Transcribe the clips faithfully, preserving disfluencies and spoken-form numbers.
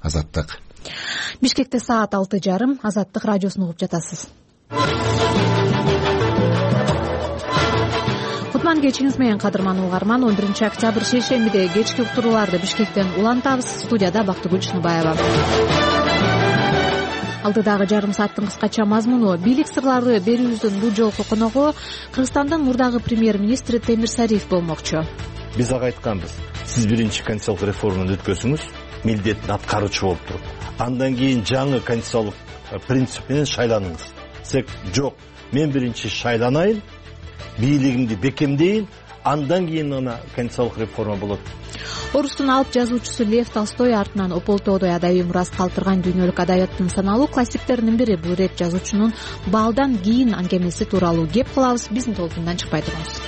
Азаттык. Бишкекте саат алты жарым. Азаттык радиосун угуп жатасыз. Кутман кечиңиз менен кадырман угарман. он биринчи октябрь шейшембиде кечки уктурууларды Бишкектен улантабыз. Студияда Бактыгүл Чыныбаева. Алдыдагы жарым сааттын кыскача мазмуну: бийлик сырлары берүүбүздүн бул жолку коногу Кыргызстандын мурдагы премьер-министри Темир Сариев болмокчу. Биз ага айтканбыз, сиз биринчи конституциялык реформаны өткөзүңүз, милдетин аткаруучу болуп туруп, андан кийин жаңы конституциялык принцип менен шайланыңыз. Сек жок, мен биринчи шайланайын, бийлигимди бекемдейин, андан кийин гана конституциялык реформа болот. Орустун алып жазуучусу Лев Толстой артынан Ополтоодой адайый мурас калтырган дүйнөлүк адабияттын саналуу классиктеринин бири. Бул ирет жазуучунун балдан кийин аңгемеси тууралуу кеп кылабыз. Биздин толкундан чыкпай туруңуз.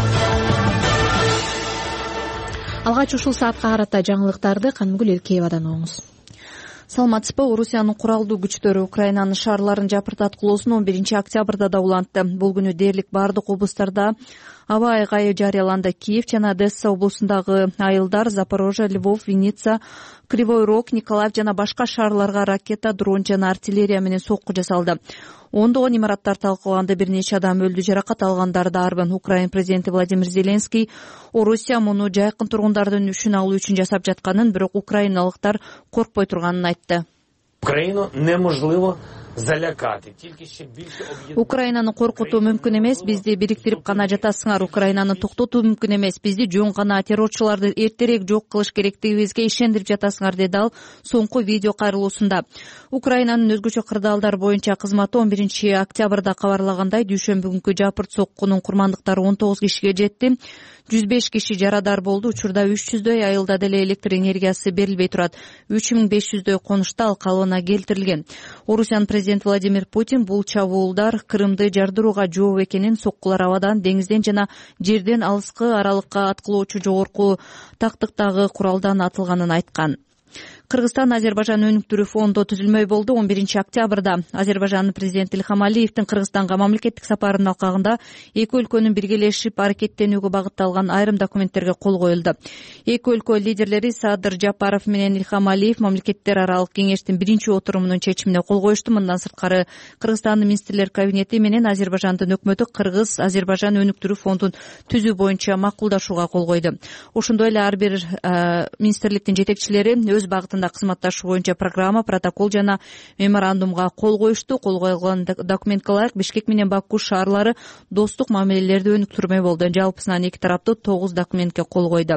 Алгач ушул саатка карата жаңылыктарды Канымгүл Эркеевадан угуңуз. Саламатсызбы? Орусиянын куралдуу күчтөрү Украинанын шаарларын жапыртаткылоосун он биринчи октябрда да улантты. Бул күнү дээрлик бардык облустарда аба айгайы жарыяланды. Киев жана Одесса облусундагы айылдар, Запорожье, Львов, Винница, Кривой Рог, Николаев жана башка шаарларга ракета, дрон жана артиллерия менен сокку жасалды. Ондогон имараттар талкаланды, бир нече адам өлдү, жаракат алгандар дарбын. Украин президенти Владимир Зеленский Орусия муну жайкын тургундардын үчүн алуу үчүн жасап жатканын, бирок украиналыктар коркпой турганын айтты. Украину неможливо залякати, тільки ще більше об'єднати. Украинаны коркутуу мүмкүн эмес, бизди бириктирип гана жатасыңар. Украинаны токтотуу мүмкүн эмес, бизди жөн гана террорчуларды эртерээк жок кылыш керектигибизге ишендирип жатасыңар, деди ал соңку видео кайрылуусунда. Украинанын өзгөчө кырдаалдар боюнча кызматы он биринчи октябрда кабарлагандай, дүйшөмбү күнкү жапырт соккунун курмандыктары он тогуз кишиге жетти. жүз беш киши жарадар болду. Учурда үч жүздөй айылда деле электр энергиясы берилбей турат. үч миң беш жүздөй конушта ал калыбына келтирилген. Орусиянын президенти Владимир Путин бул чабуулдар Крымды жардырууга жооп экенин, соккулар абадан, деңизден жана жерден алыскы аралыкка аткылоочу жогорку тактыктагы куралдан атылганын айткан. Кыргызстан Азербайжан өнүктүрүү фонду түзүлмөй болду. он биринчи октябрда Азербайжандын президенти Илхам Алиевдин Кыргызстанга мамлекеттик сапарынын алкагында эки өлкөнүн биргелешип аракеттенүүгө багытталган айрым документтерге кол коюлду. Эки өлкө лидерлери Садыр Жапаров менен Илхам Алиев мамлекеттер аралык кеңештин биринчи отурумунун чечимине кол коюшту. Мындан сырткары Кыргызстандын министрлер кабинети менен Азербайжандын өкмөтү Кыргыз Азербайжан өнүктүрүү фондун түзүү боюнча макулдашууга кол койду. Ошондой эле ар бир министрликтин жетекчилери өз багытында кызматташуу боюнча программа, протокол жана меморандумга кол коюшту. Кол коюлган документке ылайык Бишкек менен Баку шаарлары достук мамилелерди өнүктүрмөй болду. Жалпысынан эки тараптуу тогуз документке кол койду.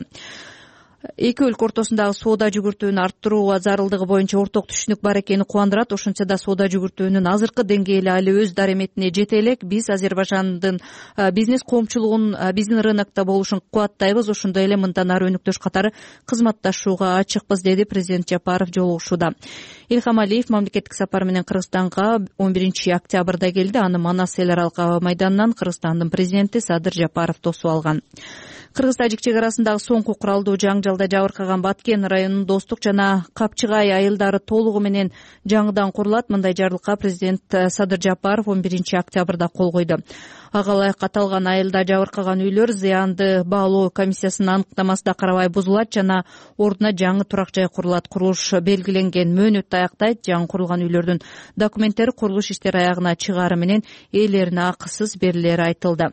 Эки өлкө ортосундагы соода жүгүртүүнү арттырууга зарылдыгы боюнча орток түшүнүк бар экени кубандырат. Ошентсе да соода жүгүртүүнүн азыркы деңгээли али өз дареметине жете элек. Биз Азербайжандын бизнес коомчулугун биздин рынокто болушун кубаттайбыз. Ошондой эле мындан ары өнүктөш катары кызматташууга ачыкпыз, деди президент Жапаров жолугушууда. Илхам Алиев мамлекеттик сапар менен Кыргызстанга он биринчи октябрда келди. Аны Манас эл аралык аба майданынан Кыргызстандын президенти Садыр Жапаров тосуп алган. Кыргыз-тажик чек арасындагы соңку куралдуу жаңжалда жабыркаган Баткен районунун Достук жана Капчыгай айылдары толугу менен жаңыдан курулат. Мындай жарлыкка президент Садыр Жапаров он биринчи октябрда кол койду. Ага ылайык аталган айылда жабыркаган үйлөр зыянды баалоо комиссиясынын аныктамасына карабай бузулат жана ордуна жаңы турак жай курулат. Курулуш белгиленген мөөнөттү аяктайт. Жаңы курулган үйлөрдүн документтери курулуш иштери аягына чыгаары менен ээлерине акысыз берилери айтылды.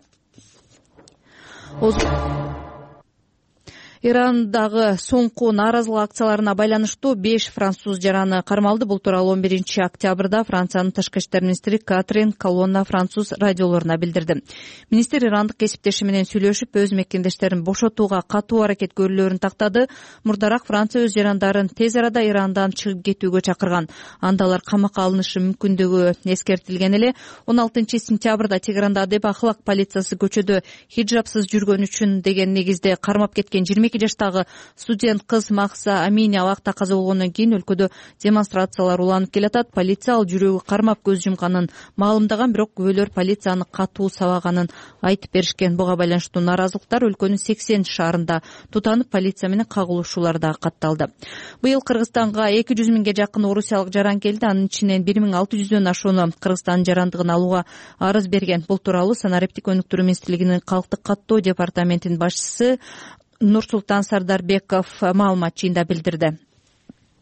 Ирандагы соңку нааразылык акцияларына байланыштуу беш француз жараны кармалды. Бул тууралуу он биринчи октябрда Франциянын тышкы иштер министри Катрин Колонна француз радиолоруна билдирди. Министр ирандык кесиптеши менен сүйлөшүп, өз мекендештерин бошотууга катуу аракет көрүүлөрүн тактады. Мурдараак Франция өз жарандарын тез арада Ирандан чыгып кетүүгө чакырган. Анда алар камакка алынышы мүмкүндүгү эскертилген эле. он алтынчы сентябрда Тегеранда адеп ахлак полициясы көчөдө хиджабсыз жүргөн үчүн деген негизде кармап кеткен жыйырма эки жаштагы студент кыз Махса Амини абакта каза болгондон кийин өлкөдө демонстрациялар уланып келатат. Полиция ал жүрөгү кармап көз жумканын маалымдаган, бирок күбөлөр полицияны катуу сабаганын айтып беришкен. Буга байланыштуу нааразылыктар өлкөнүн сексен шаарында тутанып, полиция менен кагылышуулар да катталды. Быйыл Кыргызстанга эки жүз миңге жакын орусиялык жаран келди. Анын ичинен бир миң алты жүздөн ашууну Кыргызстандын жарандыгын алууга арыз берген. Бул тууралуу Санариптик өнүктүрүү министрлигинин калктык каттоо департаментинин башчысы Нурсултан Сардарбеков маалымат жыйында билдирди.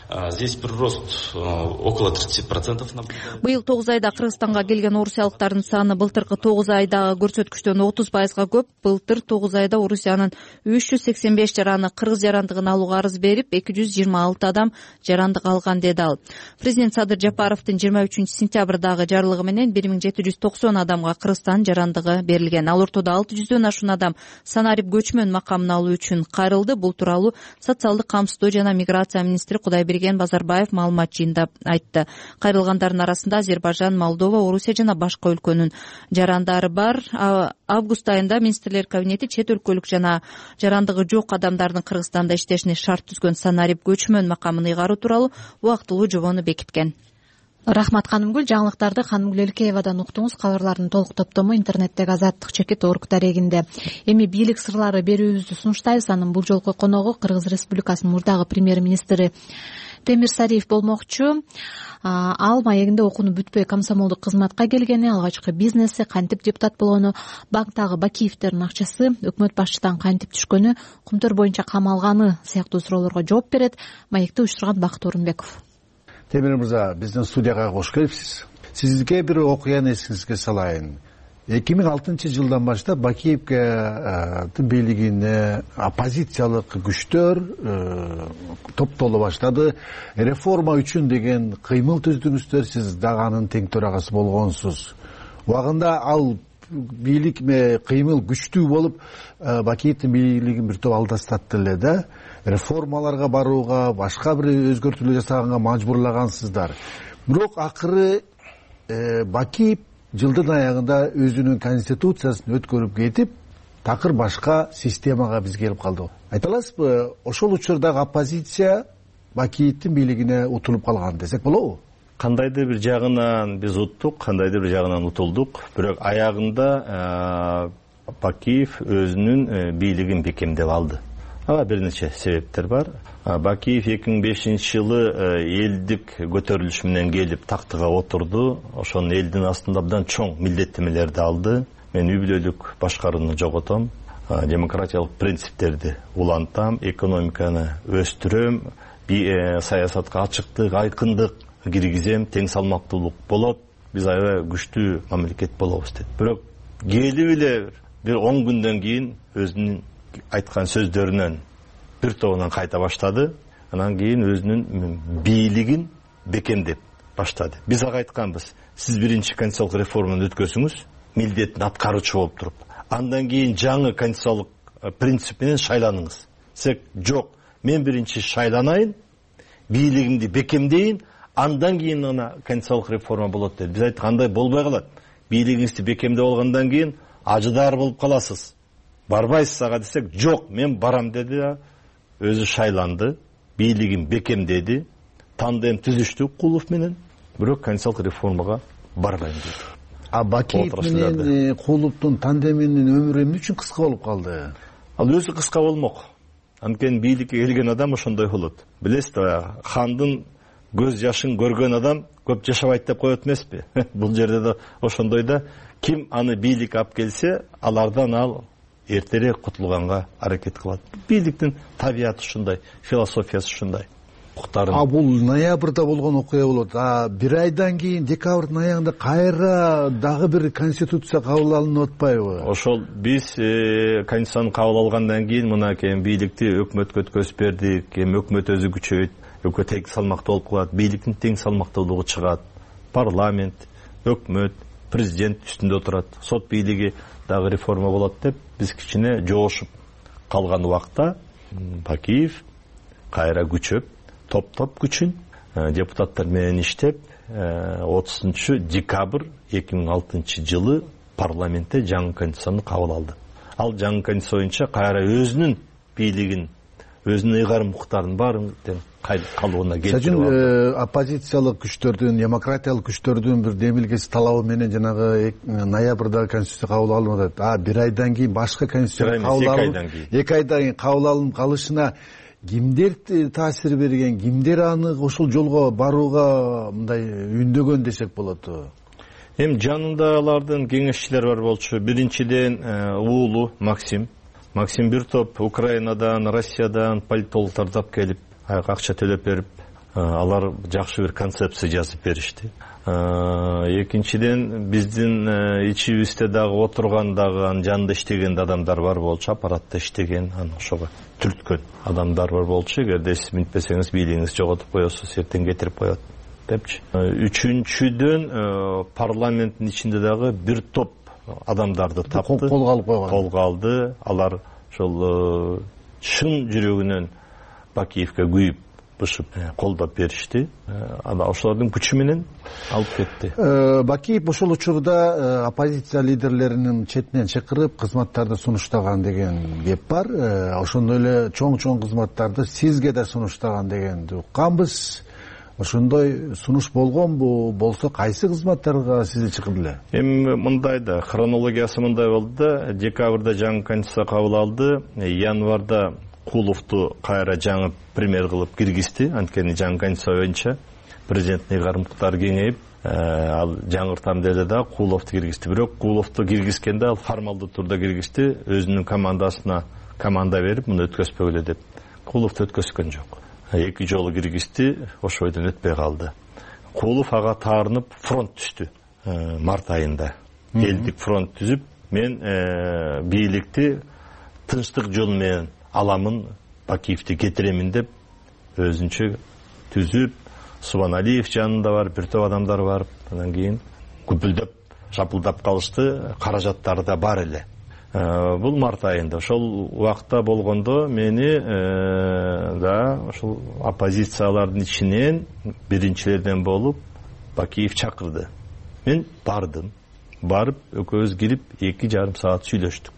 Здесь прирост около тридцати процентов наблюдается. Быйыл тогуз айда Кыргызстанга келген орусиялыктардын саны былтыркы тогуз айдагы көрсөткүчтөн отуз пайызга көп. Былтыр тогуз айда Орусиянын үч жүз сексен беш жараны кыргыз жарандыгын алууга арыз берип, эки жүз жыйырма алты адам жарандык алган деди ал. Президент Садыр Жапаровдун жыйырма үчүнчү сентябрдагы жарлыгы менен бир миң жети жүз токсон адамга Кыргызстан жарандыгы берилген. Ал ортодо алты жүздөн ашуун адам санарип көчмөн макамын алуу үчүн кайрылды. Бул тууралуу социалдык камсыздоо жана миграция министри Кудайберген Базарбаев маалымат жыйында айтты. Кайрылгандардын арасында Азербайжан, Молдова, Орусия жана башка өлкөнүн жарандары бар. Август айында министрлер кабинети чет өлкөлүк жана жарандыгы жок адамдардын Кыргызстанда иштешине шарт түзгөн санарип көчмөн макамын ыйгаруу тууралуу убактылуу жобону бекиткен. Рахмат Канымгүл. Жаңылыктарды Канымгүл Элкеевадан уктуңуз. Кабарлардын толук топтому интернеттеги азаттык чекит орг дарегинде. Эми бийлик сырлары берүүбүздү сунуштайбыз. Анын бул жолку коногу Кыргыз Республикасынын мурдагы премьер-министри Темир Сариев болмокчу. Ал маегинде окууну бүтпөй комсомолдук кызматка келгени, алгачкы бизнеси, кантип депутат болгону, банктагы Бакиевдердин акчасы өкмөт башчыдан кантип түшкөнү, кумтөр боюнча камалганы сыяктуу суроолорго жооп берет. Маекти уюштурган Бакыт Орунбеков. Темир мырза, биздин студияга кош келипсиз. Сизге бир окуяны эсиңизге салайын. эки миң алтынчы жылдан баштап Бакиевке бийлигине оппозициялык күчтөр топтоло баштады. Реформа үчүн деген кыймыл түздүңүздөр, сиз дагы анын тең төрагасы болгонсуз. Убагында ал бийлик кыймыл күчтүү болуп, Бакиевдин бийлигин бир топ алдастатты эле да. Реформаларга барууга, башка бир өзгөртүүлөр жасаганга мажбурлагансыздар. Бирок акыры Бакиев жылдын аягында өзүнүн конституциясын өткөрүп кетип, такыр башка системага биз келип калдык. Айта аласызбы, ошол учурдагы оппозиция Бакиевдин бийлигине утулуп калган десек болобу? Кандайдыр бир жагынан биз уттук, кандайдыр бир жагынан утулдук. Бирок аягында Бакиев өзүнүн бийлигин бекемдеп алды. Ага бир нече себептер бар. Бакиев эки миң бешинчи жылы элдик көтөрүлүш менен келип тактыга отурду. Ошонун элдин астында абдан чоң милдеттемелерди алды. Мен үй бүлөлүк башкарууну жоготом, демократиялык принциптерди улантам, экономиканы өстүрөм, саясатка ачыктык, айкындык киргизем, тең салмактуулук болот, биз аябай күчтүү мамлекет болобуз деп. Бирок келип эле бир он күндөн кийин өзүнүн айткан сөздөрүнөн бир тобунан кайта баштады. Анан кийин өзүнүн бийлигин бекемдеп баштады. Биз ага айтканбыз, сиз биринчи конституциялык реформаны өткөрсүңүз, милдетин аткаруучу болуп туруп, андан кийин жаңы конституциялык принцип менен шайланыңыз. Сек жок, мен биринчи шайланайын, бийлигимди бекемдейин, андан кийин ана конституциялык реформа болот деди. Биз айттык, андай болбой калат. Бийлигиңизди бекемдеп алгандан кийин ажыдаар болуп каласыз. Барбайсыз ага десек, жок, мен барам деди. Өзү шайланды, бийлигин бекемдеди, тандем түзүштү Кулов менен, бирок конституциялык реформага барбайм деди. А Бакиев менен Куловдун тандеминин өмүрү эмне үчүн кыска болуп калды? Ал өзү кыска болмок. Анткени бийликке келген адам ошондой болот. Билесиз да, хандын көз жашын көргөн адам көп жашабайт деп коет эмеспи? Бул жерде да ошондой да, ким аны бийликке алып келсе, алардан ал эртерээк кутулганга аракет кылат. Бийликтин табияты ушундай, философиясы ушундай. А бул ноябрда болгон окуя болот. А бир айдан кийин декабрдын аягында кайра дагы бир конституция кабыл алынып атпайбы? Ошол биз конституцияны кабыл алгандан кийин мына кем бийликти өкмөткө өткөзүп бердик, эми өкмөт өзү күчөйт, өкмөт тең салмактуу болуп калат, бийликтин тең салмактуулугу чыгат. Парламент, өкмөт, президент үстүндө отурат, сот бийлиги дагы реформа болот деп биз кичине жоошуп калган убакта Бакиев кайра күчөп, топтоп күчүн депутаттар менен иштеп, отузунчу декабрь эки миң алтынчы жылы парламентте жаңы конституцияны кабыл алды. Ал жаңы конституция боюнча кайра өзүнүн бийлигин, өзүнүн ыйгарым укуктарын баарын калыбына келтирип, оппозициялык күчтөрдүн, демократиялык күчтөрдүн бир демилгеси талабы менен жанагы ноябрда конституция кабыл алынып атат. А бир айдан кийин башка конституция кабыл алынып, эки айдан кийин кабыл алынып калышына кимдер таасир берген, кимдер аны ошол жолго барууга мындай үндөгөн десек болот? Эми жанында алардын кеңешчилери бар болчу. Биринчиден уулу Максим. Максим бир топ Украинадан, Россиядан политологдорду алып келип, акча төлөп берип, алар жакшы бир концепция жазып беришти. Экинчиден биздин ичибизде дагы отурган дагы анын жанында иштеген адамдар бар болчу, аппаратта иштеген, аны ошого түрткөн адамдар бар болчу. Эгерде сиз минтпесеңиз бийлигиңизди жоготуп коесуз, эртең кетирип коет депчи. Үчүнчүдөн парламенттин ичинде дагы бир топ адамдарды тапты, колго алып койгон. Колго алды. Алар ошол чын жүрөгүнөн Бакиевке күйүп бышып колдоп беришти. Ана ошолордун күчү менен алып кетти. Бакиев ошол учурда оппозиция лидерлеринин четинен чакырып кызматтарды сунуштаган деген кеп бар. Ошондой эле чоң-чоң кызматтарды сизге да сунуштаган дегенди укканбыз. Ошондой сунуш болгонбу? Болсо кайсы кызматтарга сизди чакырды эле? Эми мындай да, хронологиясы мындай болду да, декабрда жаңы конституция кабыл алды, январда Куловду кайра жаңы премьер кылып киргизди. Анткени жаңы конституция боюнча президенттин ыйгарымдыктары кеңейип, ал жаңыртам деди да Куловду киргизди. Бирок Куловду киргизгенде ал формалдуу турда киргизди, өзүнүн командасына команда берип, муну өткөзбөгүлө деп. Куловду өткөзгөн жок. Эки жолу киргизди, ошо бойдон өтпөй калды. Кулов ага таарынып фронт түздү март айында. Элдик фронт түзүп, мен бийликти тынчтык жол менен аламын, Бакиевди кетиремин деп өзүнчө түзүп, Субаналиев жанында бар, бир топ адамдар бар. Андан кийин күпүлдөп, шапылдап калышты, каражаттары да бар эле. Бул март айында. Ошол убакта болгондо мени да ошол оппозициялардын ичинен биринчилерден болуп Бакиев чакырды. Мен бардым. Барып, экөөбүз кирип эки жарым саат сүйлөштүк.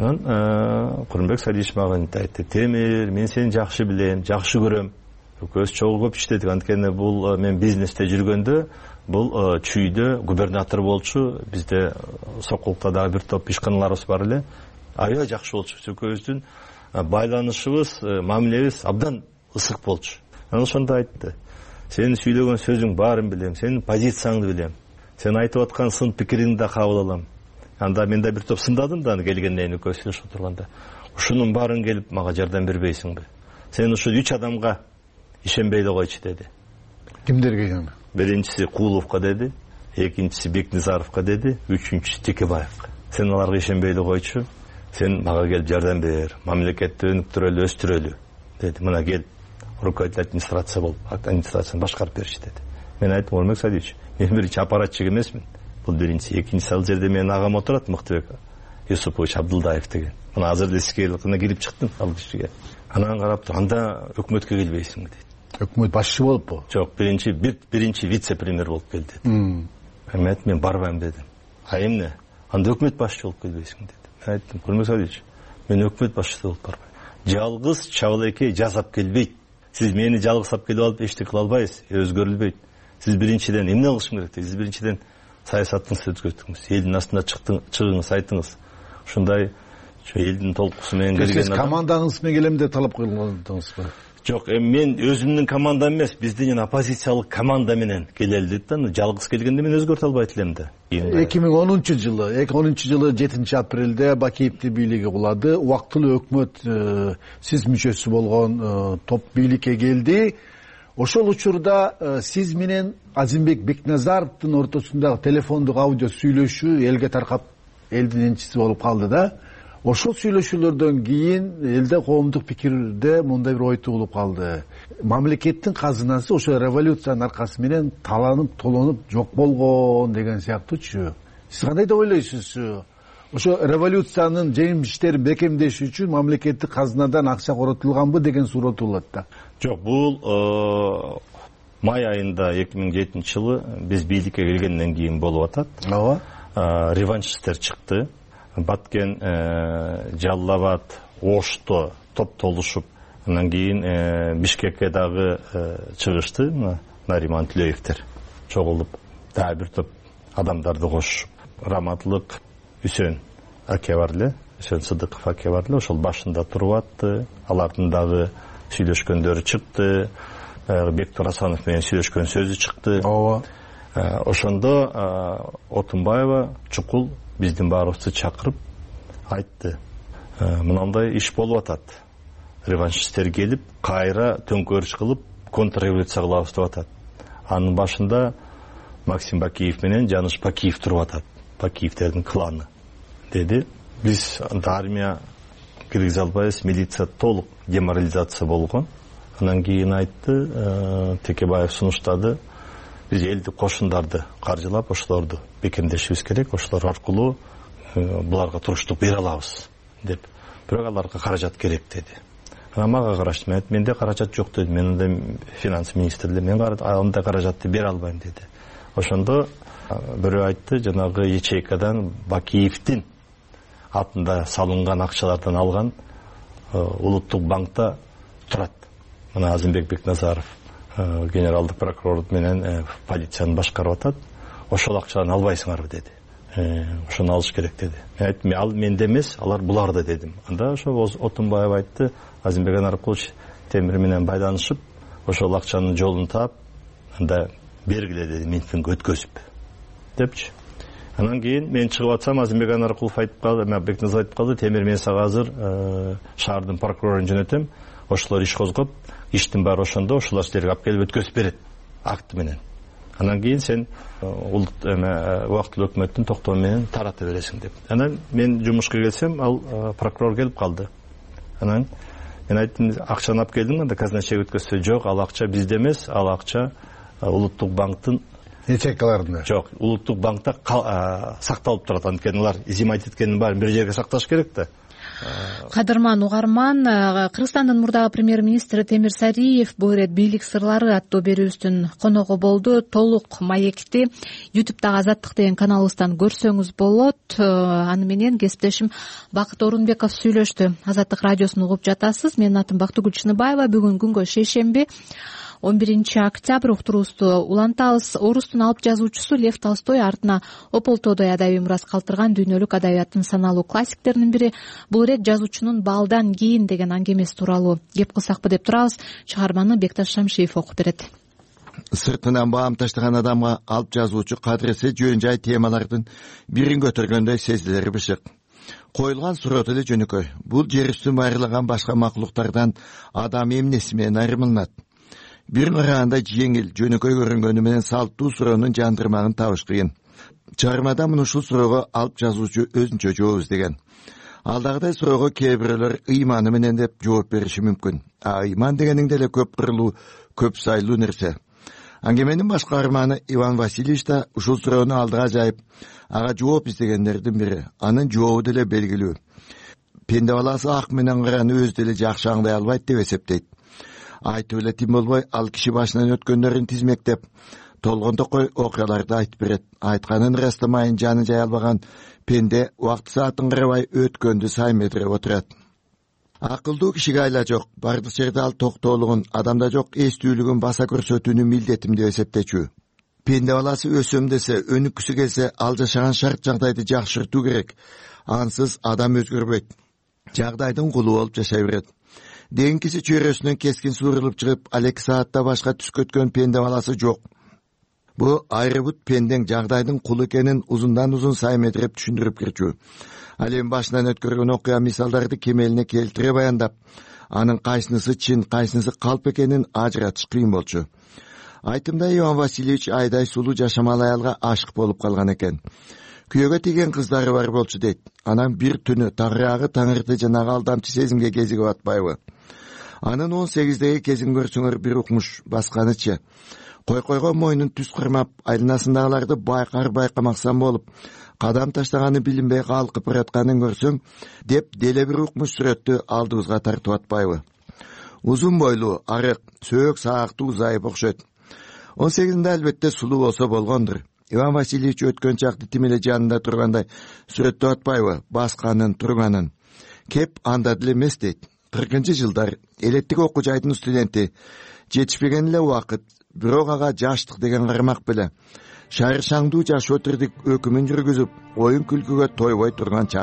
Анан Курманбек Садиевич мага айтты: "Темир, мен сени жакшы билем, жакшы көрөм. Экөөбүз чогуу көп иштедик. Анткени бул мен бизнесте жүргөндө бул чүйдө губернатор болчу, бизде Сокулукта дагы бир топ ишканаларыбыз бар эле. Аябай жакшы болчу. Экөөбүздүн байланышыбыз, мамилебиз абдан ысык болчу." Анан ошондо айтты: "Сенин сүйлөгөн сөзүң баарын билем, сенин позицияңды билем. Сен айтып аткан сын пикириңди да кабыл алам. Анда мен да бир топ сындадым да келгенден экөө сүйлөшүп отурганда. Ушунун баарын келип мага жардам бербейсиңби? Сен ушул үч адамга ишенбей эле койчу" деди. Кимдерге ишенбей? Биринчиси Куловго деди, экинчиси Бекназаровго деди, үчүнчүсү Текебаевга. Сен аларга ишенбей эле койчу, сен мага келип жардам бер, мамлекетти өнүктүрөлү, өстүрөлү деди. Мына кел, руководитель администрация болуп, администрацияны башкарып берчи деди. Мен айттым: "Курманбек Садиевич, мен биринчи аппаратчы эмесмин. Бул биринчи, экинчиси ал жерде менин агам отурат, Мыктыбек Юсупович Абдылдаев деген. Мына азыр эле сизге кирип чыктым ал кишиге. Анан карап туруп, анда өкмөткө келбейсиңби дейт. Өкмөт башчы болуппу? Жок, биринчи биринчи вице-премьер болуп кел деди. Мен айттым: "Мен барбайм" дедим. "А эмне? Анда өкмөт башчы болуп келбейсиң" деди. Мен айттым: "Курманбек Садиевич, мен өкмөт башчысы болуп барбайм. Жалгыз чабалеке жасап келбейт. Сиз мени жалгыз алып келип алып эчтеке кыла албайсыз, өзгөрүлбөйт. Сиз биринчиден эмне кылышың керек дейт. Сиз биринчиден саясатыңызды өткөздүңүз, элдин астына чыгыңыз, айтыңыз. Ушундай элдин толкусу менен келген адам." Сиз командаңыз менен келем деп талап койгондуңузбу? Жок, мен өзүмдүн командам эмес, биздин оппозициялык команда менен келели дейт да. Жалгыз келгенде мен өзгөртө албайт элем да. эки миң онунчу жылы, эки миң онунчу жылы жетинчи апрелде Бакиевди бийлиги кулады. Убактылуу өкмөт, сиз мүчөсү болгон топ бийликке келди. Ошол учурда сиз менен Азимбек Бекназаровдун ортосундагы телефондук аудио сүйлөшүү элге таркап элдин энчиси болуп калды да. Ошол сүйлөшүүлөрдөн кийин элде коомдук пикирде мындай бир ой туулуп калды. Мамлекеттин казынасы ошо революциянын аркасы менен таланып, толонуп жок болгон деген сыяктуучу. Сиз кандай деп ойлойсуз? Ошо революциянын жемиштерин бекемдеш үчүн мамлекеттик казынадан акча коротулганбы деген суроо туулат да. Жок, бул май айында эки миң жетинчи жылы биз бийликке келгенден кийин болуп атат. Ооба. Реваншисттер чыкты. Баткен, Жалал-Абад, Ошто топтолушуп, андан кийин Бишкекке дагы чыгышты. Нариман Түлеевтер чогулуп, дагы бир топ адамдарды кошушуп, Раматлык, Үсөн аке бар эле, Үсөн Сыдыков аке бар эле, ошол башында туруп атты. Алардын дагы сүйлөшкөндөрү чыкты. Бектур Асанов менен сүйлөшкөн сөзү чыкты. Ооба. Ошондо Отунбаева чукул биздин баарыбызды чакырып айтты: "Мынандай иш болуп атат. Реваншисттер келип, кайра төңкөрүш кылып, контрреволюция кылабыз деп атат. Анын башында Максим Бакиев менен Жаныш Бакиев туруп атат. Бакиевтердин кланы деди. Биз армия киргизе албайбыз, милиция толук деморализация болгон. Анан кийин айтты, Текебаев сунуштады, биз элдик кошундарды каржылап, ошолорду бекемдешибиз керек, ошолор аркылуу буларга туруштук бере алабыз деп. Бирок аларга каражат керек деди. Анан мага карашты, мен менде каражат жок деди. Мен да финанс министрлиги, мен андай каражатты бере албайм деди. Ошондо бирөө айтты, жанагы ячейкадан Бакиевдин атында салынган акчалардан алган улуттук банкта турат. Мына Азимбек Бекназаров генералдык прокурор менен полицияны башкарып атат. Ошол акчаны албайсыңарбы деди. Ошону алыш керек деди. Мен айттым, ал менде эмес, алар буларда дедим. Анда ошо Отунбаев айтты, Азимбек Анаркулович Темир менен байланышып, ошол акчанын жолун таап, анда бергиле деди, митинг өткөзүп депчи. Анан кийин мен чыгып атсам, Азимбек Анаркулов айтып калды, мен Бекназаров айтып калды, Темир мен сага азыр шаардын прокурорун жөнөтөм, ошолор иш козгоп, иштин баары ошондо, ошолор силерге алып келип өткөзүп берет акты менен. Анан кийин сен улут убактылуу өкмөттүн токтому менен тарата бересиң деп. Анан мен жумушка келсем, ал прокурор келип калды. Анан мен айттым, акчаны алып келдиң анда казначейге өткөзсө, жок, ал акча бизде эмес, ал акча улуттук банктын ячейкаларында. Жок, улуттук банкта сакталып турат. Анткени алар изимайт эткенин баарын бир жерге сакташ керек да. Кадырман угарман, Кыргызстандын мурдагы премьер-министри Темир Сариев бул ирет бийлик сырлары аттуу берүүбүздүн коногу болду. Толук маекти ютубтагы Азаттык деген каналыбыздан көрсөңүз болот. Аны менен кесиптешим Бакыт Орунбеков сүйлөштү. Азаттык радиосун угуп жатасыз. Менин атым Бактыгүл Чыныбаева. Бүгүн күнгө шейшемби он биринчи октябрь уктуруубузду улантабыз. Орустун алып жазуучусу Лев Толстой артына ополтоодой адабий мурас калтырган дүйнөлүк адабияттын саналуу классиктеринин бири. Бул ирет жазуучунун балдан кийин деген аңгемеси тууралуу кеп кылсакпы деп турабыз. Чыгарманы Бекташ Шамшиев окуп берет. Сыртынан баам таштаган адамга алып жазуучу кадыресе жөн жай темалардын бирин көтөргөндөй сезилери бышык. Коюлган суроо эле жөнөкөй. Бул жер үстүн байырлаган башка макулуктардан адам эмнеси менен айырмаланат? Бир караганда жеңил, жөнөкөй көрүнгөнү менен салттуу суроонун жандырмагын табыш кыйын. Чыгармада муну ушул суроого алып жазуучу өзүнчө жооп издеген. Алдагыдай суроого кээ бирөөлөр ыйманы менен деп жооп бериши мүмкүн. А ыйман дегениң деле көп кырлуу, көп сайлуу нерсе. Аңгеменин баш каарманы Иван Васильевич да ушул суроону алдыга жайып, ага жооп издегендердин бири. Анын жообу деле белгилүү. Пенде баласы ак менен караны өз деле жакшы аңдай албайт деп эсептейт. Айтып эле тим болбой, ал киши башынан өткөндөрүн тизмектеп, толгон токой окуяларды айтып берет. Айтканын ырастамайын жаны жай албаган пенде убакыт саатын карабай өткөндү саймедире отурат. Акылдуу кишиге айла жок, бардык жерде ал токтоолугун, адамда жок эстүүлүгүн баса көрсөтүүнү милдетим деп эсептечү. Пенде баласы өсөм десе, өнүккүсү келсе, ал жашаган шарт жагдайды жакшыртуу керек. Ансыз адам өзгөрбөйт. Жагдайдын кулу болуп жашай берет. Деңкиси чөйрөсүнөн кескин суурулуп чыгып, ал эки саатта башка түс көткөн пенде баласы жок. Бу айрыбут пендең жагдайдын кулу экенин узундан узун саймедирип түшүндүрүп кирчү. Ал эми башынан өткөргөн окуя мисалдарды кемелине келтире баяндап, анын кайсынысы чын, кайсынысы калп экенин ажыратыш кыйын болчу. Айтымда Иван Васильевич айдай сулуу жашамал аялга ашык болуп калган экен. Күйөөгө тийген кыздары бар болчу дейт. Анан бир түнү тагыраагы таңырды жанагы алдамчы сезимге кезиги батпайбы? Анын он сегиздеги кезин көрсөңөр бир укмуш басканычы. Кой-койго мойнун түз кырмап, айланасындагыларды байкар байкамаксан болуп, кадам таштаганы билинбей калкып баратканын көрсөң, деп деле бир укмуш сүрөттү алдыбызга тартып атпайбы? Узун бойлуу, арык, сөөк саактуу зайып окшойт. он сегизинде албетте сулуу болсо болгондур. Иван Васильевич өткөн чакты тим эле жанында тургандай сүрөттөп атпайбы, басканын, турганын. Кеп анда деле эмес дейт. кыркынчы жылдар элеттик окуу жайдын студенти, жетишпеген эле убакыт, бирок ага жаштык деген кармак беле шаршаңдуу жаш өтүрдүк өкүмүн жүргүзүп, оюн күлкүгө тойбой турган чак.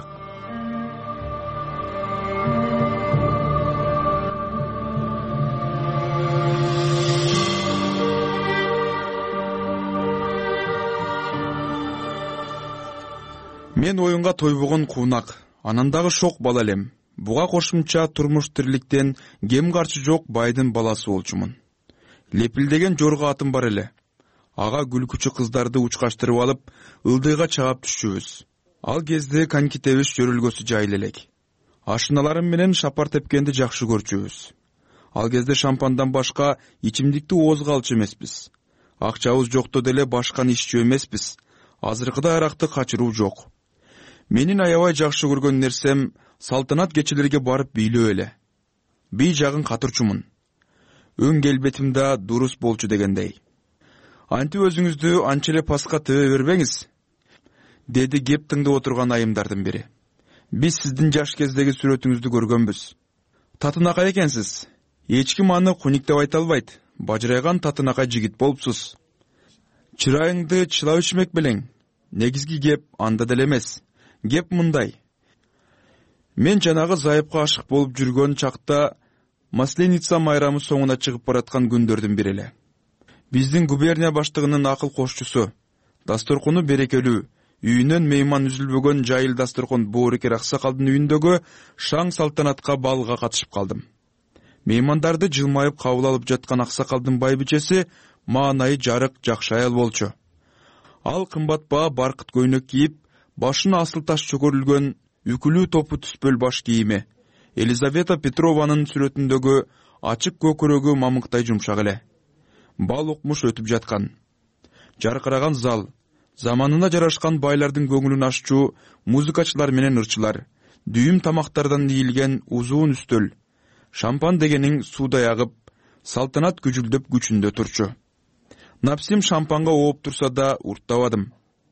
Мен оюнга тойбогон куунак, анан дагы шок бала элем. Буга кошумча турмуш тирликтен кем каршы жок байдын баласы болчумун. Лепилдеген жорго атым бар эле. Ага күлкүчү кыздарды учкаштырып алып, ылдыйга чаап түшчүбүз. Ал кезде конькитебиз жөрөлгөсү жайыл элек. Ашыналарым менен шапар тепкенди жакшы көрчүбүз. Ал кезде шампандан башка ичимдикти оозго алчу эмеспиз. Акчабыз жокто деле башканы иччү эмеспиз. Азыркыдай аракты качыруу жок. Менин аябай жакшы көргөн нерсем салтанат кечелерге барып бийлөө эле. Бий жагын катырчумун. Өң келбетим да дурус болчу дегендей. Антип өзүңүздү анча эле паска төбө бербеңиз, деди кеп тыңдап отурган айымдардын бири. Биз сиздин жаш кездеги сүрөтүңүздү көргөнбүз. Татынакай экенсиз. Эч ким аны куник деп айта албайт. Бажырайган татынакай жигит болупсуз. Чырайыңды чылап ичмек белең. Негизги кеп анда деле эмес. Кеп мындай. Мен жанагы зайыпка ашык болуп жүргөн чакта Масленица майрамы соңуна чыгып бараткан күндөрдүн бири эле. Биздин губерния баштыгынын акыл кошчусу, дасторкону берекелүү, үйүнөн мейман үзүлбөгөн жайыл дасторкон боорукер аксакалдын үйүндөгү шаң салтанатка балга катышып калдым. Меймандарды жылмайып кабыл алып жаткан аксакалдын байбичеси маанайы жарык жакшы аял болчу. Ал кымбатбаа баркыт көйнөк кийип, башына асыл таш чөгөрүлгөн үкүлүү топу түспөл баш кийими, Елизавета Петрованын сүрөтүндөгү ачык көкөрөгү мамыктай жумшак эле. Бал укмуш өтүп жаткан. Жаркыраган зал, заманына жарашкан байлардын көңүлүн аччу музыкачылар менен ырчылар, дүйүм тамактардан ийилген узун үстөл, шампан дегенин суудай агып, салтанат күжүлдөп күчүндө турчу. Напсим шампанга ооп турса да урттабадым.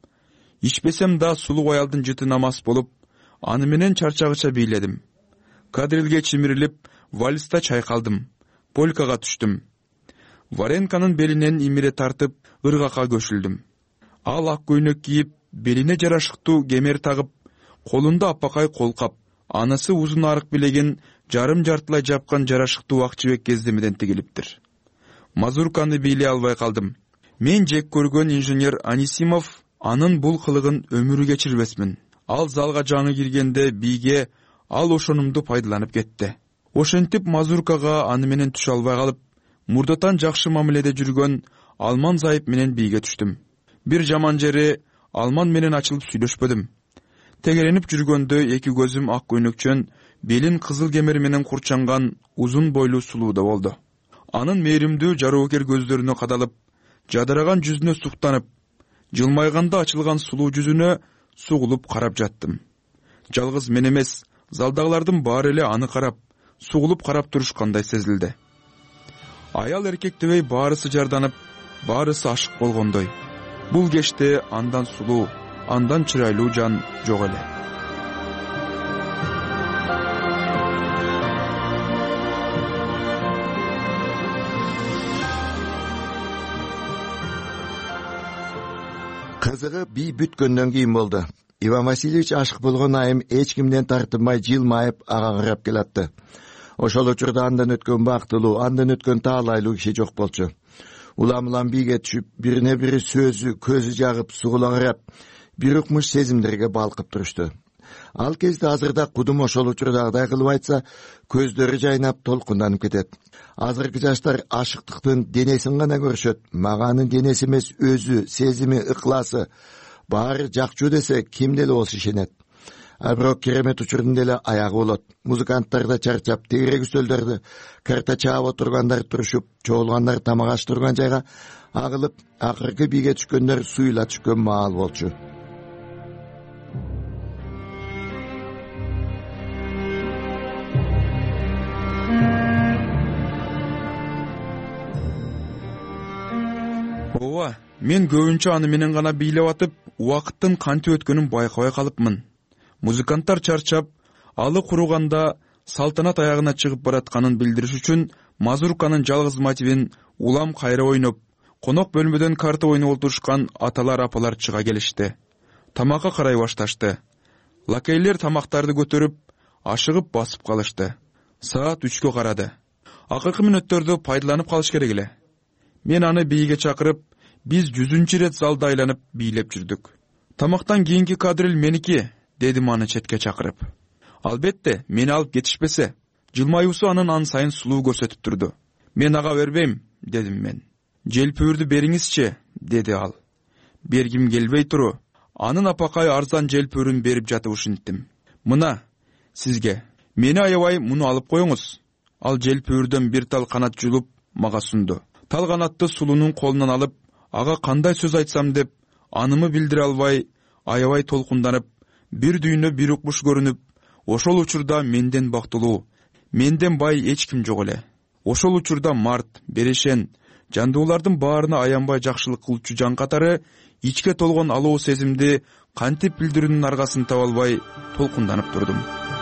Ичпесем да сулуу аялдын жыты намаз болуп, аны менен чарчагыча бийледим. Кадрилге чимирилип, вальста чайкалдым, полкага түштүм. Варенканын белинен имире тартып, ыргака көшүлдүм. Ал ак көйнөк кийип, белине жарашыктуу кемер тагып, колунда аппакай колкап, анысы узун арык билеген жарым жартылай жапкан жарашыктуу ак жибек кездемеден тигилиптир. Мазурканы бийлей албай калдым. Мен жек көргөн инженер Анисимов анын бул кылыгын өмүрү кечирбесмин. Ал залга жаңы киргенде бийге ал ошонумду пайдаланып кетти. Ошентип мазуркага аны менен түшө албай калып, мурдатан жакшы мамиледе жүргөн Алман зайып менен бийге түштүм. Бир жаман жери Алман менен ачылып сүйлөшпөдүм. Тегеренип жүргөндө эки көзүм ак көйнөкчөн, белин кызыл кемер менен курчанган узун бойлуу сулууда болду. Анын мээримдүү жароокер көздөрүнө кадалып, жадыраган жүзүнө суктанып, жылмайганда ачылган сулуу жүзүнө сугулуп карап жаттым. Жалгыз мен эмес, залдагылардын баары эле аны карап, сугулуп карап турушкандай сезилди. Аял эркек дебей баарысы жарданып, баарысы ашык болгондой. Бул кечте андан сулуу, андан чырайлуу жан жок эле. Кызыгы бий бүткөндөн кийин болду. Иван Васильевич ашык болгон айым эч кимден тартынбай жылмайып ага карап келатты. Ошол учурда андан өткөн бактылуу, андан өткөн таалайлуу киши жок болчу. Улам-улам бийге түшүп, бирине бири сөзү, көзү жагып, сугула карап, бир укмуш сезимдерге балкып турушту. Ал кезде азырда кудум ошол учурдагыдай кылып айтса, көздөрү жайнап толкунданып кетет. Азыркы жаштар ашыктыктын денесин гана көрүшөт. Мага анын денеси эмес, өзү, сезими, ыкласы баары жакчу десе, ким деле болсо ишенет. А бирок керемет учурдун деле аягы болот. Музыканттар да чарчап, тегерек үстөлдөрдү карта чаап отургандар турушуп, чогулгандар тамак аш турган жайга агылып, акыркы бийге түшкөндөр суюла түшкөн маал болчу. Ооба, мен көбүнчө аны менен гана бийлеп атып, убакыттын кантип өткөнүн байкабай калыпмын. Музыканттар чарчап, алы куруганда салтанат аягына чыгып баратканын билдириш үчүн мазурканын жалгыз мотивин улам кайра ойноп, конок бөлмөдөн карта ойноп олтурушкан аталар апалар чыга келишти. Тамакка карай башташты. Лакейлер тамактарды көтөрүп, ашыгып басып калышты. Саат үчкө карады. Акыркы мүнөттөрдү пайдаланып калыш керек эле. Мен аны бийге чакырып, биз жүзүнчү рет залда айланып бийлеп жүрдүк. Тамактан кийинки кадрил меники, дедим аны четке чакырып. Албетте, мени алып кетишпесе, жылмаюусу анын ан сайын сулуу көрсөтүп турду. Мен ага бербейм, дедим мен. Желпүүрдү бериңизчи, деди ал. Бергим келбей туру, анын апакай арзан желпүүрүн берип жатып ушинттим. Мына сизге, мени аябай муну алып коюңуз. Ал желпүүрдөн бир тал канат жулуп мага сунду. Тал канатты сулуунун колунан алып, ага кандай сөз айтсам деп анымы билдире албай, аябай толкунданып, бир дүйнө бир укмуш көрүнүп, ошол учурда менден бактылуу, менден бай эч ким жок эле. Ошол учурда март, берешен, жандуулардын баарына аянбай жакшылык кылчу жан катары ичке толгон алуу сезимди кантип билдирүүнүн аргасын таба албай толкунданып турдум.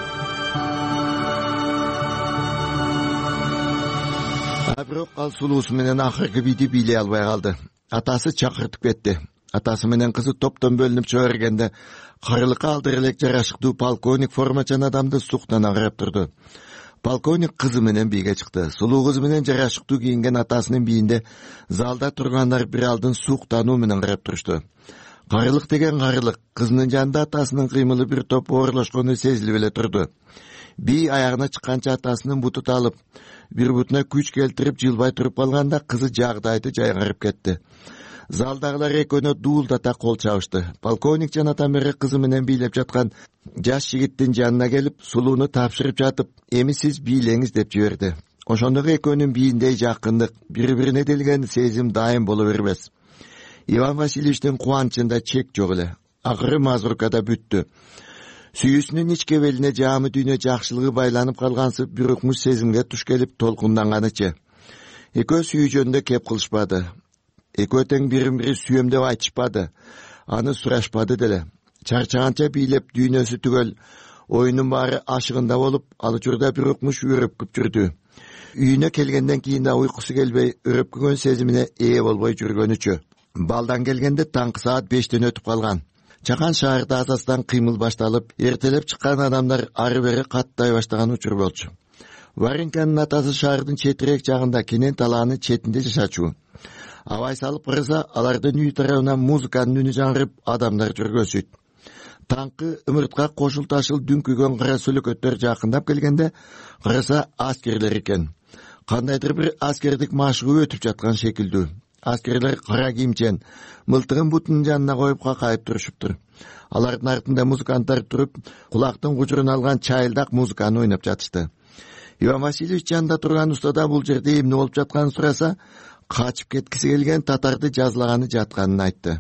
Бирок ал сулуусу менен акыркы бийди бийлей албай калды. Атасы чакыртып кетти. Атасы менен кызы топтон бөлүнүп чыга бергенде карылыкка алдыр элек жарашыктуу полковник формачан адамды суктана карап турду. Полковник кызы менен бийге чыкты. Сулуу кызы менен жарашыктуу кийинген атасынын бийинде залда тургандар бир алдын суктануу менен карап турушту. Карылык деген карылык. Кызынын жанында атасынын кыймылы бир топ оорлошкону сезилип эле турду. Бий аягына чыкканча атасынын буту талып, бир бутуна күч келтирип жылбай туруп калганда кызы жагдайды жайгарып кетти. Залдагылар экөөнө дуулдата кол чабышты. Полковник жана Тамира кызы менен бийлеп жаткан жаш жигиттин жанына келип, сулууну тапшырып жатып, эми сиз бийлеңиз деп жиберди. Ошондогу экөөнүн бийиндей жакындык, бири-бирине делген сезим дайым боло бербес. Иван Васильевичтин кубанычында чек жок эле. Акыры мазуркада бүттү. Сүйүүсүнүн ичке белине жаамы дүйнө жакшылыгы байланып калгансып, бир укмуш сезимге туш келип толкунданганычы. Экөө сүйүү жөнүндө кеп кылышпады. Экөө тең бирин-бири сүйөм деп айтышпады. Аны сурашпады деле. Чарчаганча бийлеп дүйнөсү түгөл, оюнун баары ашыгында болуп, ал учурда бир укмуш өрөпкүп жүрдү. Үйүнө келгенден кийин да уйкусу келбей, өрөпкүгөн сезимине ээ болбой жүргөнүчө. Балдан келгенде таңкы саат бештен өтүп калган. Чакан шаарда асастан кыймыл башталып, эртелеп чыккан адамдар ары-бери каттай баштаган учур болчу. Варенканын атасы шаардын четирээк жагында кенен талаанын четинде жашачу. Абай салып кырса, алардын үй тарабынан музыканын үнү жаңырып, адамдар жүргөнсүйт. Таңкы ымыртка кошул ташыл дүңкүгөн кара сөлөкөттөр жакындап келгенде, кырса аскерлер экен. Кандайдыр бир аскердик машыгуу өтүп жаткан шекилдүү. Аскерлер кара кийимчен, мылтыгын бутунун жанына коюп какайып турушуптур. Алардын артында музыканттар туруп, кулактын кучурун алган чайылдак музыканы ойноп жатышты. Иван Васильевич жанында турган устада бул жерде эмне болуп жатканын сураса, качып кеткиси келген татарды жазлаганы жатканын айтты.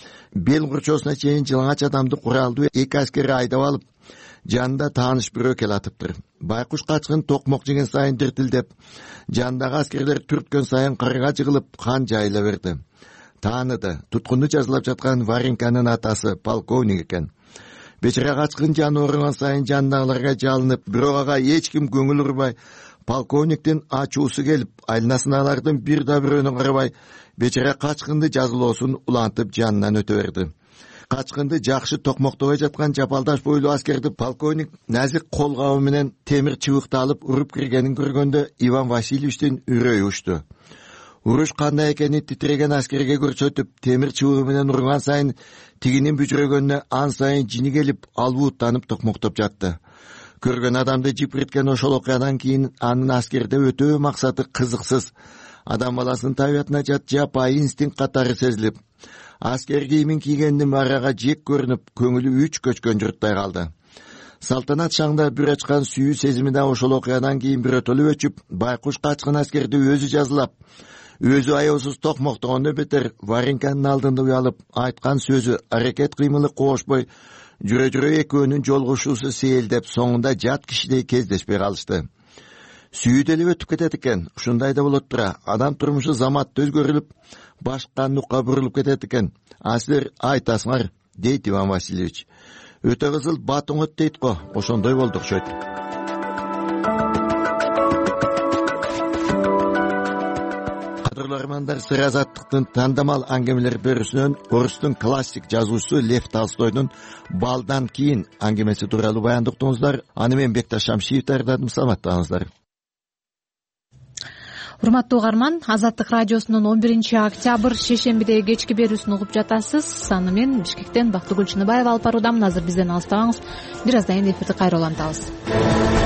Бел курчоосуна чейин жылаңач адамды куралдуу эки аскери айдап алып, жанында тааныш бирөө келатыптыр. Байкуш качкын токмок жеген сайын диртилдеп, жандагы аскерлер түрткөн сайын карга жыгылып, кан жайыла берди. Тааныды, туткунду жазылап жаткан Варенканын атасы полковник экен. Бечара качкын жаны ооруган сайын жандагыларга жалынып, бирок ага эч ким көңүл урбай, полковниктин ачуусу келип, айланасындагылардын бир да бирөөнө карабай, бечара качкынды жазылоосун улантып жанынан өтө берди. Качкынды жакшы токмоктобой жаткан жапалдаш бойлуу аскерди полковник назик кол кабы менен темир чыбыкты алып уруп киргенин көргөндө Иван Васильевичтин үрөйү учту. Уруш кандай экенин титиреген аскерге көрсөтүп, темир чыбыгы менен урган сайын тигинин бүжүрөгөнүнө ан сайын жини келип, албууттанып токмоктоп жатты. Көргөн адамды жипирткен ошол окуядан кийин анын аскерде өтөө максаты кызыксыз, адам баласынын табиятына жат жапайы инстинкт катары сезилип, аскер кийимин кийгендин барага жек көрүнүп, көңүлү үч көчкөн журттай калды. Салтанат шаңда бир ачкан сүйүү сезими да ошол окуядан кийин бирөтөлүп өчүп, байкуш качкан аскерди өзү жазылап, өзү аябсыз токмоктогондо бетер Варенканын алдында уялып, айткан сөзү, аракет кыймылы коошпой, жүрө-жүрө экөөнүн жолгушуусу сейилдеп, соңунда жат кишидей кездешпей калышты. Сүйүү делип өтүп кетет экен, ушундай да болот тура, адам турмушу заматта өзгөрүлүп, башка нукка бурулуп кетет экен. А силер айтасыңар, дейт Иван Васильевич. Өтө кызыл батың өт дейт го, ошондой болду окшойт. Кадырлармандар, сыр азаттыктын тандамал аңгемелер берүүсүнөн орустун классик жазуучусу Лев Толстойдун «Балдан кийин» аңгемеси тууралуу баяндыктыңыздар. Аны мен Бекташ Шамшиев даярдадым, саламаттаңыздар. Урматтуу угарман, Азаттык радиосунун он биринчи октябрь шейшембидеги кечки берүүсүн угуп жатасыз. Аны мен Бишкектен Бактыгүл Чыныбаева алып баруудамын. Азыр бизден алыстабаңыз. Бир аздан кийин эфирди кайра улантабыз.